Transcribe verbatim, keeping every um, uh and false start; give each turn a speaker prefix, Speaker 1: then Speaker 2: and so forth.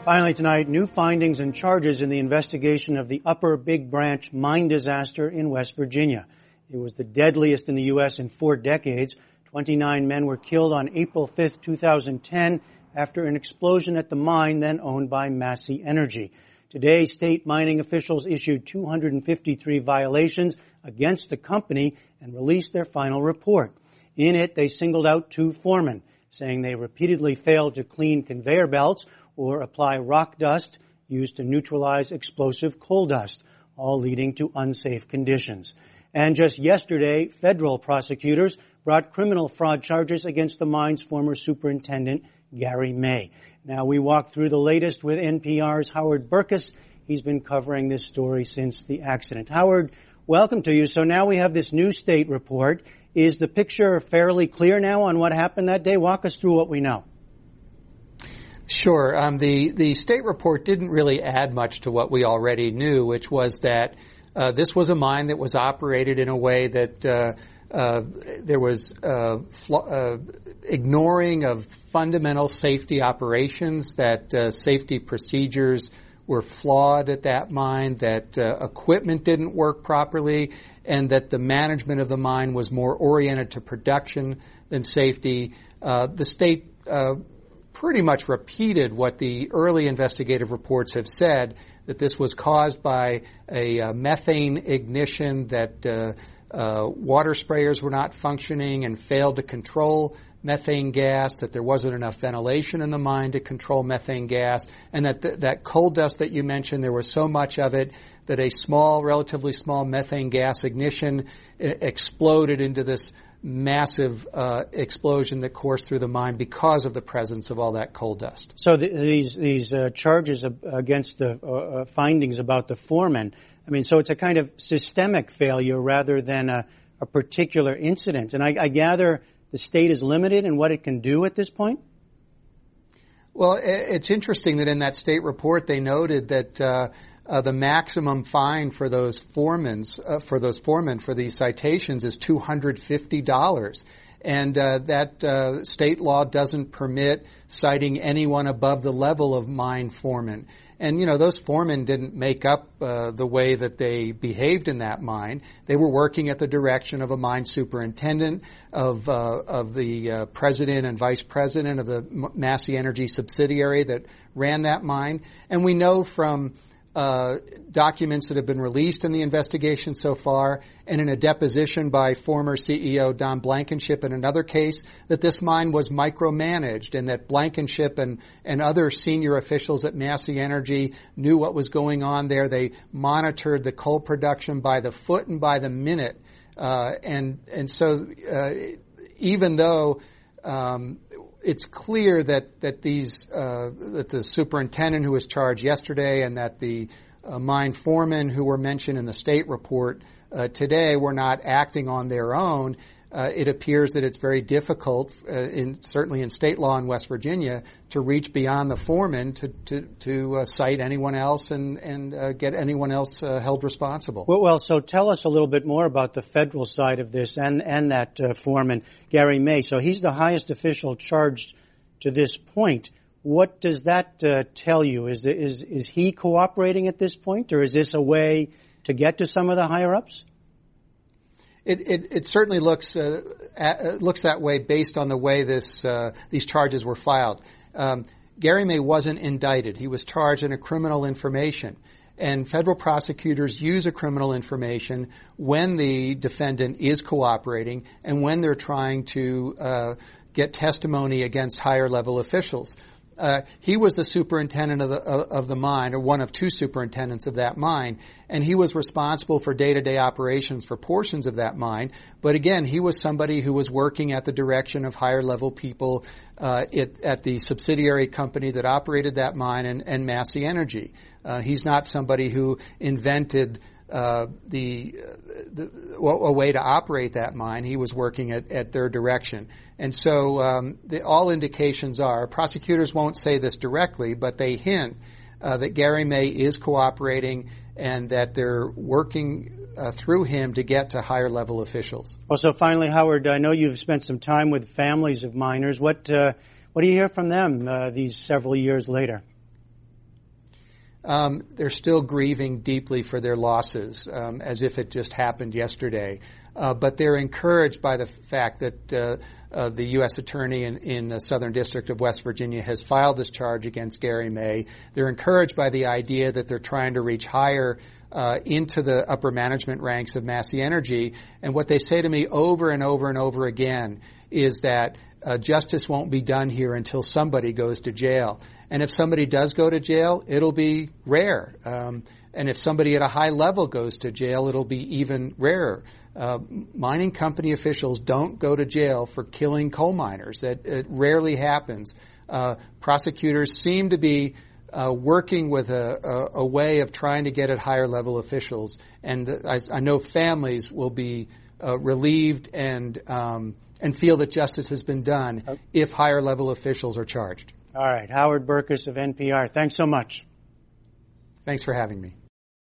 Speaker 1: Finally tonight, new findings and charges in the investigation of the Upper Big Branch mine disaster in West Virginia. It was the deadliest in the U S in four decades. twenty-nine men were killed on April fifth, two thousand ten, after an explosion at the mine then owned by Massey Energy. Today, state mining officials issued two hundred fifty-three violations against the company and released their final report. In it, they singled out two foremen, saying they repeatedly failed to clean conveyor belts or apply rock dust used to neutralize explosive coal dust, all leading to unsafe conditions. And just yesterday, federal prosecutors brought criminal fraud charges against the mine's former superintendent, Gary May. Now, we walk through the latest with N P R's Howard Burkus. He's been covering this story since the accident. Howard, welcome to you. So now we have this new state report. Is the picture fairly clear now on what happened that day? Walk us through what we know.
Speaker 2: Sure. Um, the, the state report didn't really add much to what we already knew, which was that uh, this was a mine that was operated in a way that uh, uh, there was uh, fl- uh, ignoring of fundamental safety operations, that uh, safety procedures were flawed at that mine, that uh, equipment didn't work properly, and that the management of the mine was more oriented to production than safety. Uh, the state uh, pretty much repeated what the early investigative reports have said, that this was caused by a uh, methane ignition, that uh, uh, water sprayers were not functioning and failed to control methane gas, that there wasn't enough ventilation in the mine to control methane gas, and that th- that coal dust that you mentioned, there was so much of it that a small, relatively small methane gas ignition I- exploded into this massive uh, explosion that coursed through the mine because of the presence of all that coal dust.
Speaker 1: So the, these these uh, charges against the uh, uh, findings about the foreman, I mean, so it's a kind of systemic failure rather than a, a particular incident. And I, I gather the state is limited in what it can do at this point?
Speaker 2: Well, it's interesting that in that state report they noted that uh, Uh, the maximum fine for those foremen, uh, for those foremen for these citations is two hundred fifty dollars. And uh, that uh, state law doesn't permit citing anyone above the level of mine foreman. And, you know, those foremen didn't make up uh, the way that they behaved in that mine. They were working at the direction of a mine superintendent, of uh, of the uh, president and vice president of the Massey Energy subsidiary that ran that mine. And we know from Uh, documents that have been released in the investigation so far, and in a deposition by former C E O Don Blankenship in another case, that this mine was micromanaged, and that Blankenship and, and other senior officials at Massey Energy knew what was going on there. They monitored the coal production by the foot and by the minute. Uh, and, and so, uh, even though, um, it's clear that that these uh, that the superintendent who was charged yesterday and that the uh, mine foremen who were mentioned in the state report uh, today were not acting on their own. Uh, it appears that it's very difficult, uh, in certainly in state law in West Virginia, to reach beyond the foreman to to, to uh, cite anyone else and and uh, get anyone else uh, held responsible.
Speaker 1: Well, well, so tell us a little bit more about the federal side of this and and that uh, foreman, Gary May. So he's the highest official charged to this point. What does that uh, tell you? Is the, is is he cooperating at this point, or is this a way to get to some of the higher ups?
Speaker 2: It, it, it certainly looks uh, at, looks that way based on the way this uh, these charges were filed. Um, Gary May wasn't indicted; he was charged in a criminal information, and federal prosecutors use a criminal information when the defendant is cooperating and when they're trying to uh, get testimony against higher level officials. Uh, he was the superintendent of the, of the mine, or one of two superintendents of that mine, and he was responsible for day-to-day operations for portions of that mine. But again, he was somebody who was working at the direction of higher-level people uh, it, at the subsidiary company that operated that mine, and, and Massey Energy. Uh, he's not somebody who invented Uh, the, the a way to operate that mine. He was working at, at their direction. And so um, the, all indications are, prosecutors won't say this directly, but they hint uh, that Gary May is cooperating and that they're working uh, through him to get to higher level officials.
Speaker 1: Well, so finally, Howard, I know you've spent some time with families of miners. What uh, what do you hear from them uh, these several years later?
Speaker 2: um, they're still grieving deeply for their losses, um, as if it just happened yesterday. Uh, but they're encouraged by the fact that uh, uh, the U S attorney in, in the Southern District of West Virginia has filed this charge against Gary May. They're encouraged by the idea that they're trying to reach higher uh, into the upper management ranks of Massey Energy. And what they say to me over and over and over again is that uh, justice won't be done here until somebody goes to jail. And if somebody does go to jail, it'll be rare. Um, and if somebody at a high level goes to jail, it'll be even rarer. Uh, mining company officials don't go to jail for killing coal miners. That it rarely happens. Uh, prosecutors seem to be uh, working with a, a, a way of trying to get at higher level officials, and I, I know families will be uh, relieved and um, and feel that justice has been done okay. if higher level officials are charged.
Speaker 1: All right, Howard Burkus of N P R. Thanks so much.
Speaker 2: Thanks for having me.